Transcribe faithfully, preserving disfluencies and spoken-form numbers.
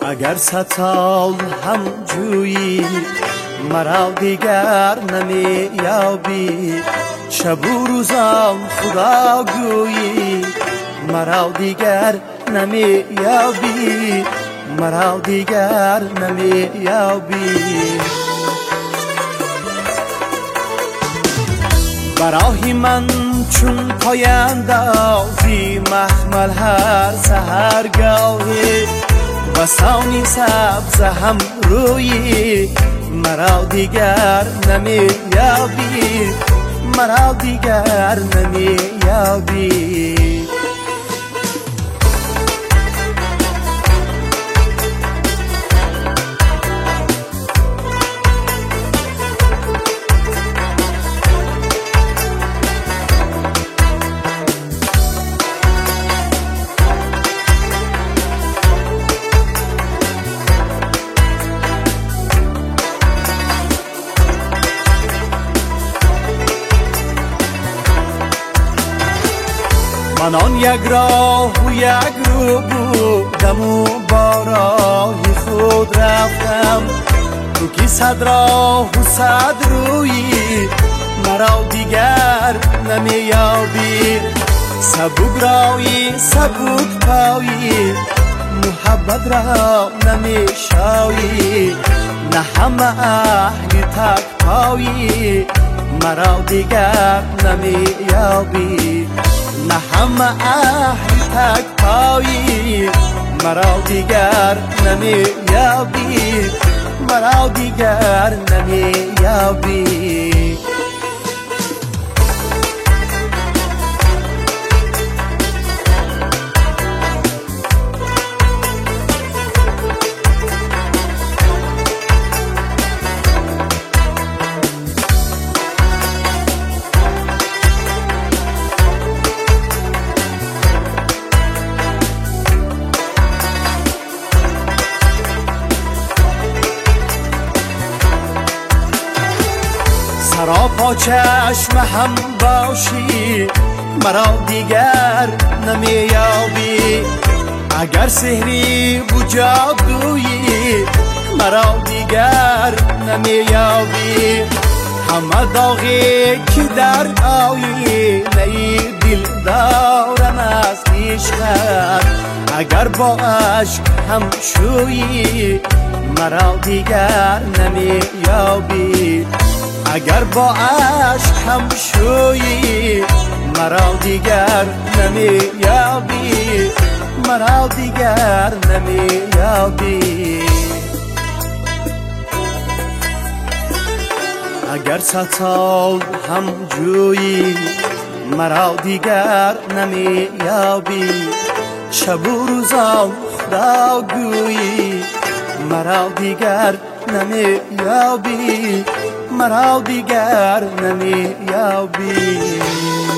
اگر ستال هم جویی مرا دیگر نمی یابی، شب و روزم خدا گویی مرا دیگر نمی یابی، مرا دیگر نمی یابی. برای من چون پایندازی محمل هر سحرگاهی، بسانی سبز هم روی مرا دیگر نمی یابی، مرا دیگر نمی یابی. من آن یک راه و یک رو بودم و با راهی خود رفتم، تو که صد راه و صد رویی مرا دیگر نمی یابی. سبک رایی سبک پایی محبت را نمی شایی، نه همه اهل تک پایی مرا دیگر نمی یابی، نه همه اهل تک پایی مرا دیگر نمی یابی، مرا دیگر نمی یابی. سراپا چشم هم باشی مرا دیگر نمی یابی، اگر سحری و جادویی مرا دیگر نمی یابی. همه داغی که در آینه دل دارم از عشقت، اگر با عشق هم شویی مرا دیگر نمی یابی، اگر با عشق هم شویی مرا دیگر نمی یابی، مرا دیگر نمی یابی. اگر ستال هم جویی مرا دیگر نمی یابی، شب و روزم خدا گویی مرا دیگر نمی یابی، مرا دیگر نمی یابی.